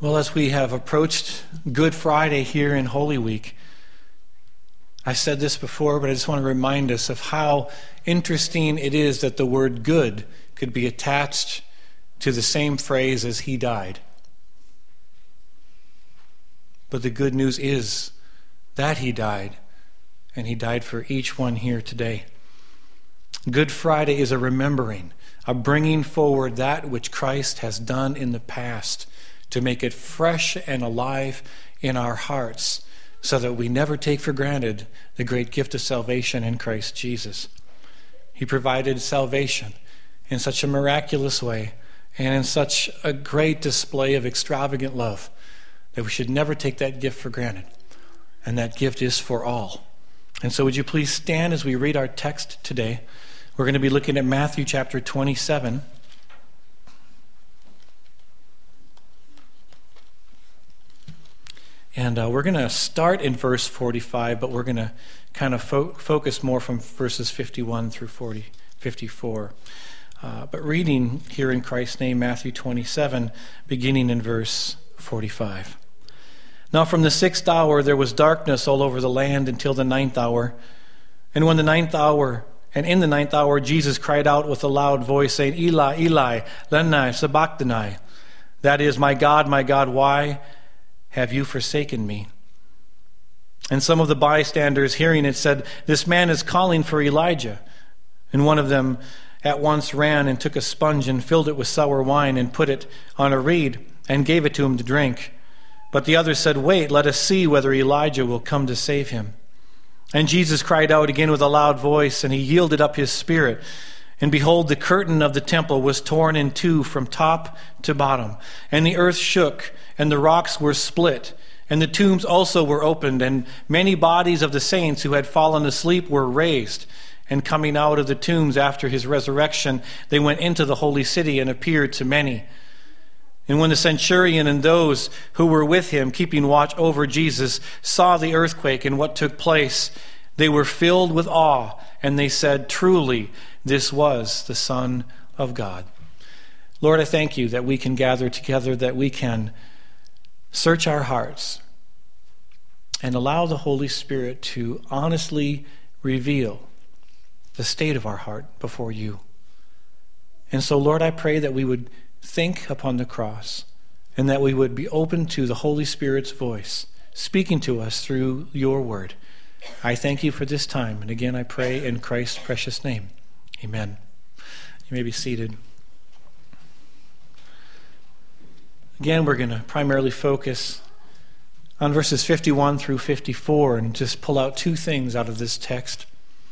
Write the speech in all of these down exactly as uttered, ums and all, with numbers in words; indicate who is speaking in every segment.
Speaker 1: Well, as we have approached Good Friday here in Holy Week, I said this before, but I just want to remind us of how interesting it is that the word good could be attached to the same phrase as he died. But the good news is that he died, and he died for each one here today. Good Friday is a remembering, a bringing forward that which Christ has done in the past, to make it fresh and alive in our hearts, so that we never take for granted the great gift of salvation in Christ Jesus. He provided salvation in such a miraculous way and in such a great display of extravagant love that we should never take that gift for granted. And that gift is for all. And so would you please stand as we read our text today. We're going to be looking at Matthew chapter twenty-seven. And uh, we're going to start in verse forty-five, but we're going to kind of fo- focus more from verses fifty-one through forty, fifty-four. Uh, but reading here in Christ's name, Matthew twenty-seven, beginning in verse forty-five. Now from the sixth hour there was darkness all over the land until the ninth hour. And when the ninth hour, and in the ninth hour Jesus cried out with a loud voice, saying, Eli, Eli, lema sabachthani. That is, my God, my God, why have you forsaken me? And some of the bystanders, hearing it, said, This man is calling for Elijah. And one of them at once ran and took a sponge and filled it with sour wine and put it on a reed and gave it to him to drink. But the others said, Wait, let us see whether Elijah will come to save him. And Jesus cried out again with a loud voice, and he yielded up his spirit. And behold, the curtain of the temple was torn in two from top to bottom, and the earth shook, and the rocks were split, and the tombs also were opened, and many bodies of the saints who had fallen asleep were raised. And coming out of the tombs after his resurrection, they went into the holy city and appeared to many. And when the centurion and those who were with him, keeping watch over Jesus, saw the earthquake and what took place, they were filled with awe, and they said, Truly, this was the Son of God. Lord, I thank you that we can gather together, that we can search our hearts and allow the Holy Spirit to honestly reveal the state of our heart before you. And so, Lord, I pray that we would think upon the cross and that we would be open to the Holy Spirit's voice speaking to us through your word. I thank you for this time. And again, I pray in Christ's precious name. Amen. You may be seated. Again, we're going to primarily focus on verses fifty-one through fifty-four and just pull out two things out of this text.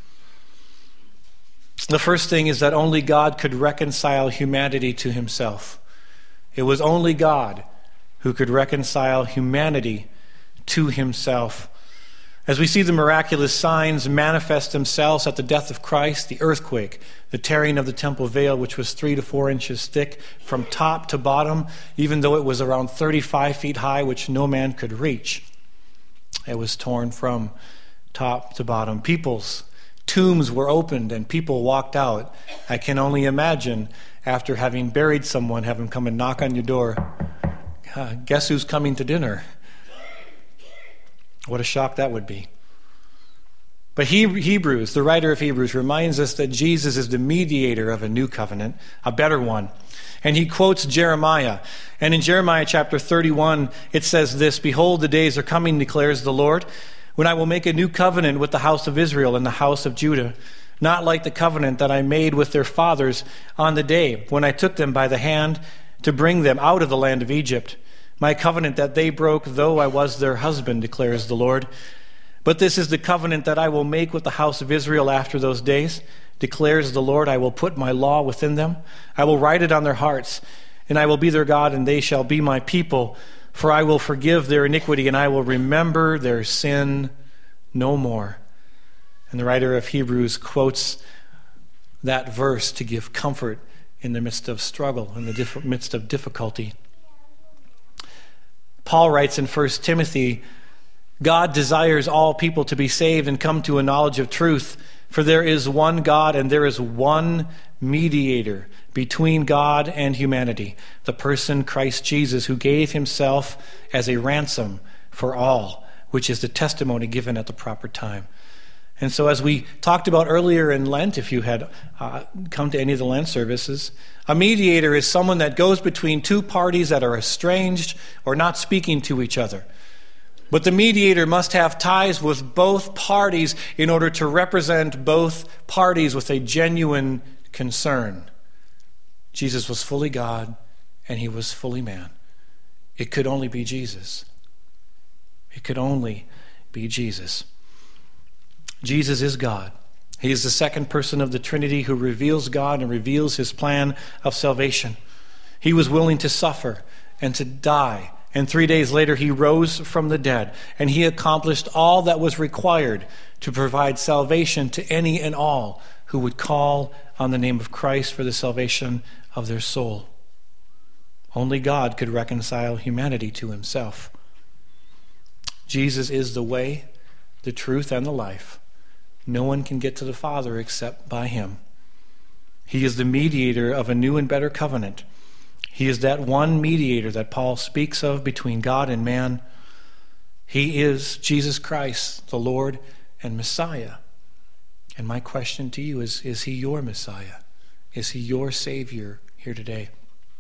Speaker 1: The first thing is that only God could reconcile humanity to himself. It was only God who could reconcile humanity to himself. As we see the miraculous signs manifest themselves at the death of Christ, the earthquake, the tearing of the temple veil, which was three to four inches thick from top to bottom, even though it was around thirty-five feet high, which no man could reach. It was torn from top to bottom. People's tombs were opened and people walked out. I can only imagine after having buried someone, have them come and knock on your door. Uh, guess who's coming to dinner? What a shock that would be. But he, Hebrews, the writer of Hebrews, reminds us that Jesus is the mediator of a new covenant, a better one. And he quotes Jeremiah. And in Jeremiah chapter thirty-one, it says this, Behold, the days are coming, declares the Lord, when I will make a new covenant with the house of Israel and the house of Judah, not like the covenant that I made with their fathers on the day when I took them by the hand to bring them out of the land of Egypt. My covenant that they broke, though I was their husband, declares the Lord. But this is the covenant that I will make with the house of Israel after those days, declares the Lord. I will put my law within them. I will write it on their hearts, and I will be their God, and they shall be my people. For I will forgive their iniquity, and I will remember their sin no more. And the writer of Hebrews quotes that verse to give comfort in the midst of struggle, in the diff- midst of difficulty. Paul writes in First Timothy, God desires all people to be saved and come to a knowledge of truth, for there is one God and there is one mediator between God and humanity, the person Christ Jesus, who gave himself as a ransom for all, which is the testimony given at the proper time. And so as we talked about earlier in Lent, if you had uh, come to any of the Lent services, a mediator is someone that goes between two parties that are estranged or not speaking to each other. But the mediator must have ties with both parties in order to represent both parties with a genuine concern. Jesus was fully God and he was fully man. It could only be Jesus. It could only be Jesus. Jesus is God. He is the second person of the Trinity who reveals God and reveals his plan of salvation. He was willing to suffer and to die, and three days later he rose from the dead, and he accomplished all that was required to provide salvation to any and all who would call on the name of Christ for the salvation of their soul. Only God could reconcile humanity to himself. Jesus is the way, the truth, and the life. No one can get to the Father except by him. He is the mediator of a new and better covenant. He is that one mediator that Paul speaks of between God and man. He is Jesus Christ, the Lord and Messiah. And my question to you is, is he your Messiah? Is he your Savior here today?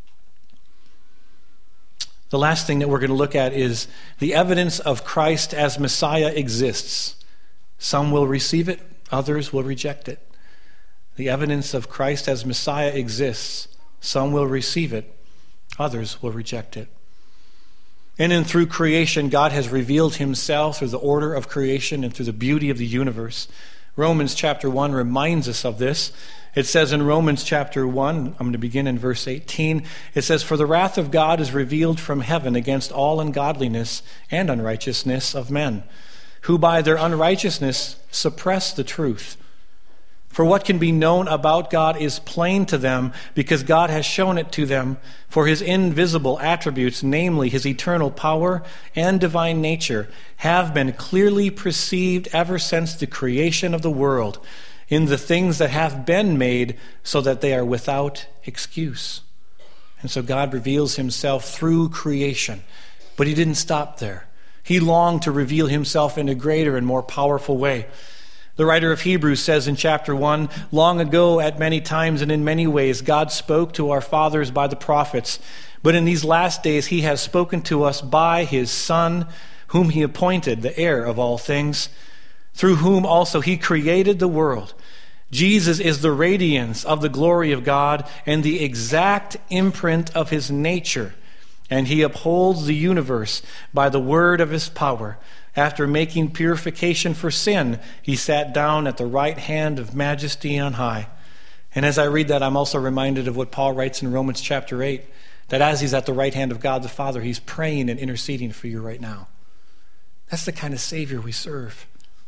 Speaker 1: The last thing that we're going to look at is the evidence of Christ as Messiah exists. Some will receive it, others will reject it. The evidence of Christ as Messiah exists. Some will receive it, others will reject it. In and through creation, God has revealed himself through the order of creation and through the beauty of the universe. Romans chapter one reminds us of this. It says in Romans chapter one, I'm going to begin in verse eighteen, it says, "For the wrath of God is revealed from heaven against all ungodliness and unrighteousness of men, who by their unrighteousness suppress the truth. For what can be known about God is plain to them, because God has shown it to them. For his invisible attributes, namely his eternal power and divine nature, have been clearly perceived ever since the creation of the world, in the things that have been made, so that they are without excuse." And so God reveals himself through creation. But he didn't stop there. He longed to reveal himself in a greater and more powerful way. The writer of Hebrews says in chapter one, "Long ago, at many times and in many ways, God spoke to our fathers by the prophets. But in these last days, he has spoken to us by his Son, whom he appointed the heir of all things, through whom also he created the world. Jesus is the radiance of the glory of God and the exact imprint of his nature. And he upholds the universe by the word of his power. After making purification for sin, he sat down at the right hand of majesty on high." And as I read that, I'm also reminded of what Paul writes in Romans chapter eight, that as he's at the right hand of God the Father, he's praying and interceding for you right now. That's the kind of Savior we serve.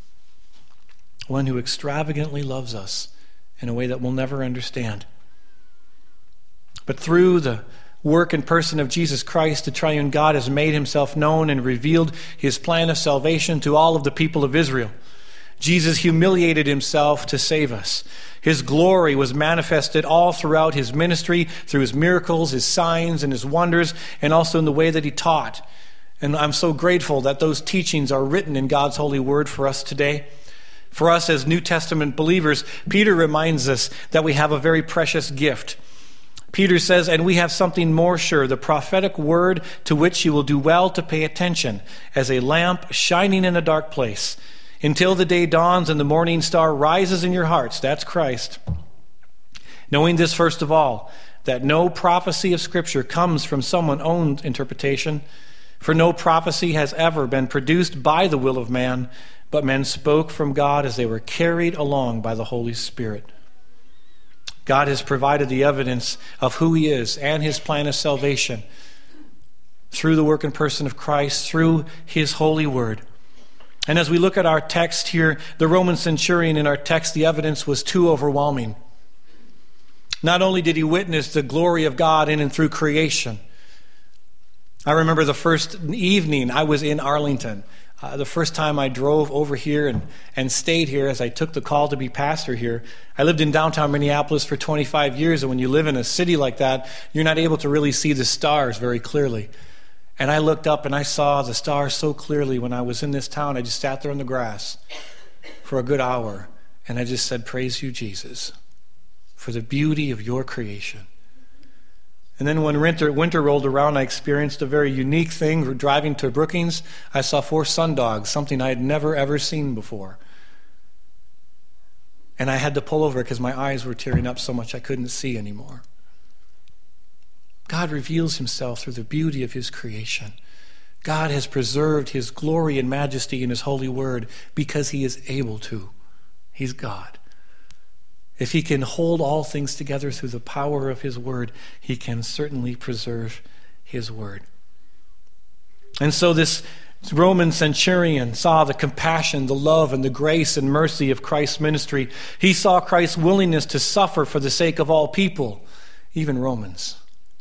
Speaker 1: One who extravagantly loves us in a way that we'll never understand. But through the work and person of Jesus Christ, the triune God has made himself known and revealed his plan of salvation to all of the people of Israel. Jesus humiliated himself to save us. His glory was manifested all throughout his ministry, through his miracles, his signs, and his wonders, and also in the way that he taught. And I'm so grateful that those teachings are written in God's holy word for us today. For us as New Testament believers, Peter reminds us that we have a very precious gift. Peter says, "And we have something more sure, the prophetic word, to which you will do well to pay attention, as a lamp shining in a dark place, until the day dawns and the morning star rises in your hearts." That's Christ. "Knowing this, first of all, that no prophecy of Scripture comes from someone's own interpretation, for no prophecy has ever been produced by the will of man, but men spoke from God as they were carried along by the Holy Spirit." God has provided the evidence of who he is and his plan of salvation through the work and person of Christ, through his holy word. And as we look at our text here, the Roman centurion in our text, the evidence was too overwhelming. Not only did he witness the glory of God in and through creation. I remember the first evening I was in Arlington. Uh, the first time I drove over here and, and stayed here as I took the call to be pastor here, I lived in downtown Minneapolis for twenty-five years, and when you live in a city like that, you're not able to really see the stars very clearly. And I looked up and I saw the stars so clearly when I was in this town. I just sat there in the grass for a good hour, and I just said, "Praise you, Jesus, for the beauty of your creation." And then when winter, winter rolled around, I experienced a very unique thing. We're driving to Brookings. I saw four sundogs, something I had never, ever seen before. And I had to pull over because my eyes were tearing up so much I couldn't see anymore. God reveals himself through the beauty of his creation. God has preserved his glory and majesty in his holy word because he is able to. He's God. If he can hold all things together through the power of his word, he can certainly preserve his word. And so this Roman centurion saw the compassion, the love, and the grace and mercy of Christ's ministry. He saw Christ's willingness to suffer for the sake of all people, even Romans.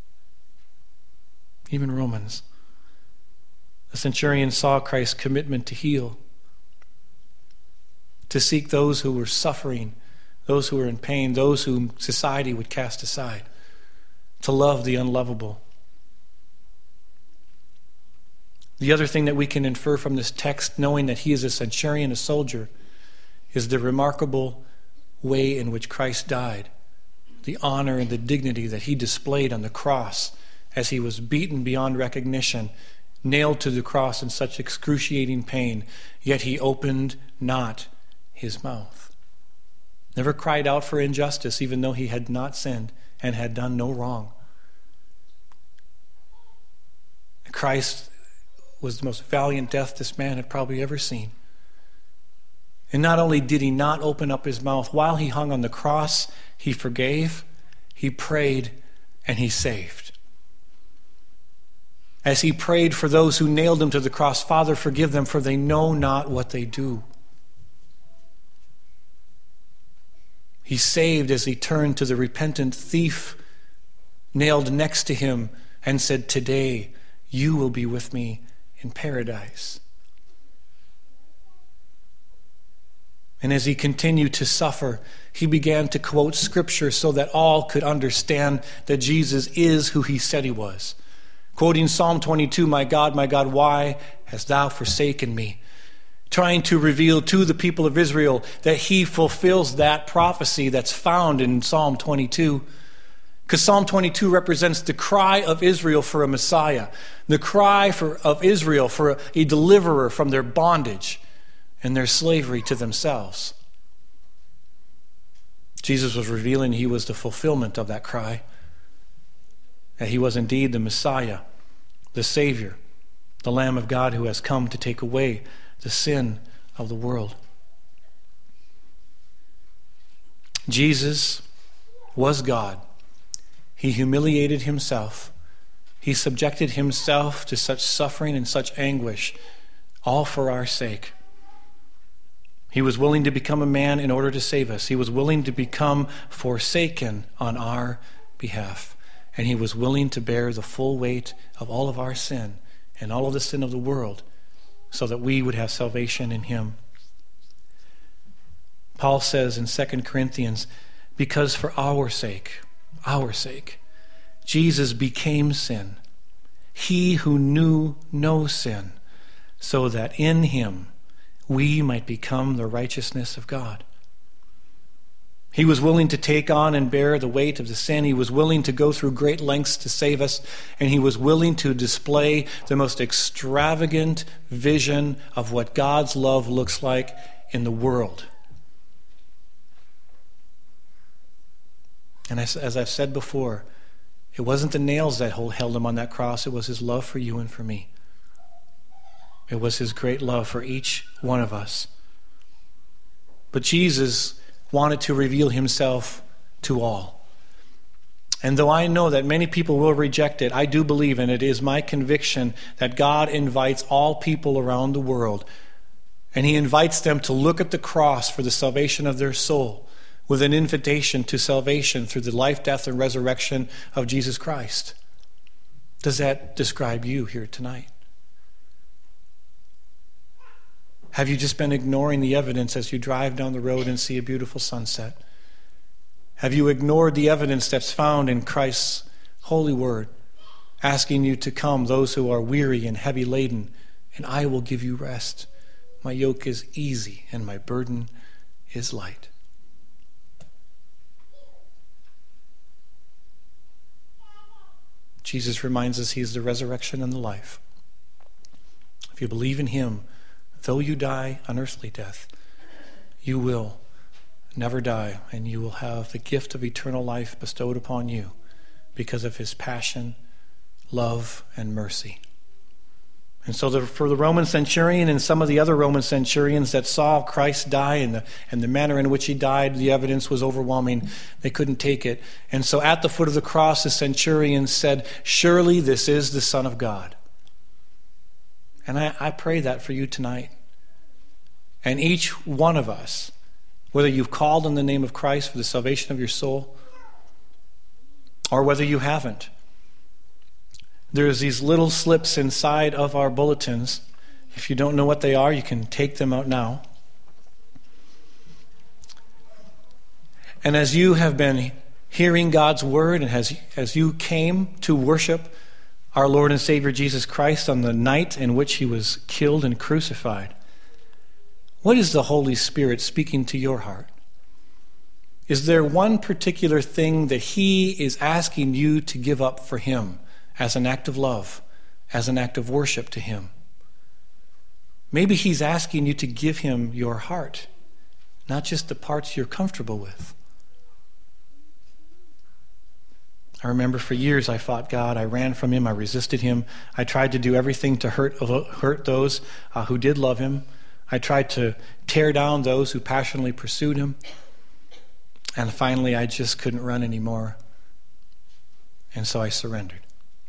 Speaker 1: Even Romans. The centurion saw Christ's commitment to heal, to seek those who were suffering, those who were in pain, those whom society would cast aside, to love the unlovable. The other thing that we can infer from this text, knowing that he is a centurion, a soldier, is the remarkable way in which Christ died, the honor and the dignity that he displayed on the cross as he was beaten beyond recognition, nailed to the cross in such excruciating pain, yet he opened not his mouth. Never cried out for injustice, even though he had not sinned and had done no wrong. Christ was the most valiant death this man had probably ever seen. And not only did he not open up his mouth, while he hung on the cross, he forgave, he prayed, and he saved. As he prayed for those who nailed him to the cross, "Father, forgive them, for they know not what they do." He saved as he turned to the repentant thief nailed next to him and said, "Today you will be with me in paradise." And as he continued to suffer, he began to quote scripture so that all could understand that Jesus is who he said he was. Quoting Psalm twenty-two, "My God, my God, why hast thou forsaken me?" Trying to reveal to the people of Israel that he fulfills that prophecy that's found in Psalm twenty-two. Because Psalm twenty-two represents the cry of Israel for a Messiah, the cry for, of Israel for a, a deliverer from their bondage and their slavery to themselves. Jesus was revealing he was the fulfillment of that cry, that he was indeed the Messiah, the Savior, the Lamb of God who has come to take away the sin of the world. Jesus was God. He humiliated himself. He subjected himself to such suffering and such anguish, all for our sake. He was willing to become a man in order to save us. He was willing to become forsaken on our behalf. And he was willing to bear the full weight of all of our sin and all of the sin of the world so that we would have salvation in him. Paul says in Second Corinthians, because for our sake, our sake, Jesus became sin, he who knew no sin, so that in him we might become the righteousness of God. He was willing to take on and bear the weight of the sin. He was willing to go through great lengths to save us. And he was willing to display the most extravagant vision of what God's love looks like in the world. And as, as I've said before, it wasn't the nails that held him on that cross. It was his love for you and for me. It was his great love for each one of us. But Jesus wanted to reveal himself to all. And though I know that many people will reject it, I do believe, and it is my conviction, that God invites all people around the world, and he invites them to look at the cross for the salvation of their soul, with an invitation to salvation through the life, death, and resurrection of Jesus Christ. Does that describe you here tonight? Have you just been ignoring the evidence as you drive down the road and see a beautiful sunset? Have you ignored the evidence that's found in Christ's holy word, asking you to come, those who are weary and heavy laden, and I will give you rest. My yoke is easy and my burden is light. Jesus reminds us he's the resurrection and the life. If you believe in him, though you die an earthly death, you will never die, and you will have the gift of eternal life bestowed upon you because of his passion, love, and mercy. And so the, for the Roman centurion and some of the other Roman centurions that saw Christ die and the, and the manner in which he died, the evidence was overwhelming. They couldn't take it. And so at the foot of the cross, the centurion said, surely this is the Son of God. And I, I pray that for you tonight. And each one of us, whether you've called on the name of Christ for the salvation of your soul, or whether you haven't, there's these little slips inside of our bulletins. If you don't know what they are, you can take them out now. And as you have been hearing God's word, and as, as you came to worship our Lord and Savior Jesus Christ on the night in which he was killed and crucified, what is the Holy Spirit speaking to your heart? Is there one particular thing that he is asking you to give up for him as an act of love, as an act of worship to him? Maybe he's asking you to give him your heart, not just the parts you're comfortable with. I remember for years I fought God. I ran from him. I resisted him. I tried to do everything to hurt, hurt those uh, who did love him. I tried to tear down those who passionately pursued him. And finally, I just couldn't run anymore. And so I surrendered.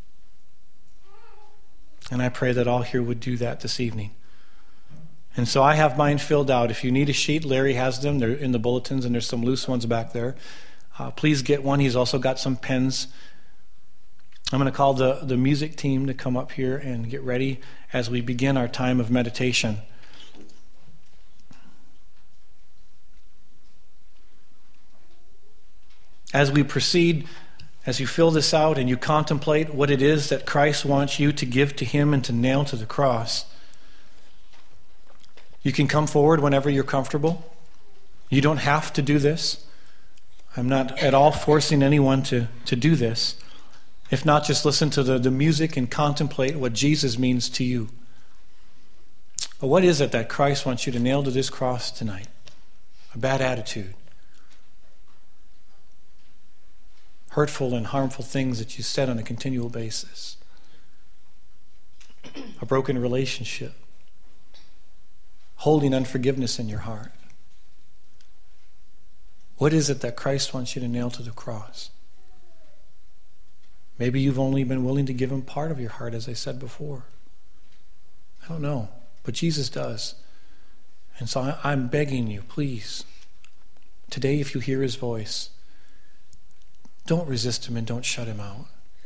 Speaker 1: And I pray that all here would do that this evening. And so I have mine filled out. If you need a sheet, Larry has them. They're in the bulletins, and there's some loose ones back there. Uh, please get one. He's also got some pens. I'm going to call the, the music team to come up here and get ready as we begin our time of meditation. As we proceed, as you fill this out and you contemplate what it is that Christ wants you to give to him and to nail to the cross, you can come forward whenever you're comfortable. You don't have to do this. I'm not at all forcing anyone to, to do this. If not, just listen to the, the music and contemplate what Jesus means to you. But what is it that Christ wants you to nail to this cross tonight? A bad attitude. Hurtful and harmful things that you said on a continual basis. A broken relationship. Holding unforgiveness in your heart. What is it that Christ wants you to nail to the cross? Maybe you've only been willing to give him part of your heart, as I said before. I don't know, but Jesus does. And so I, I'm begging you, please, today if you hear his voice, don't resist him and don't shut him out.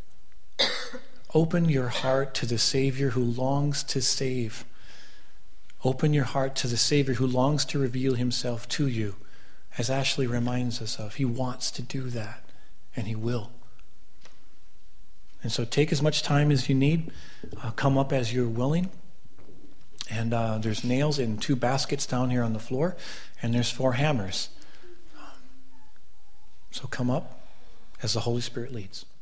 Speaker 1: Open your heart to the Savior who longs to save. Open your heart to the Savior who longs to reveal himself to you, as Ashley reminds us of. He wants to do that, and he will. And so take as much time as you need. Uh, come up as you're willing. And uh, there's nails in two baskets down here on the floor, and there's four hammers. Um, so come up as the Holy Spirit leads.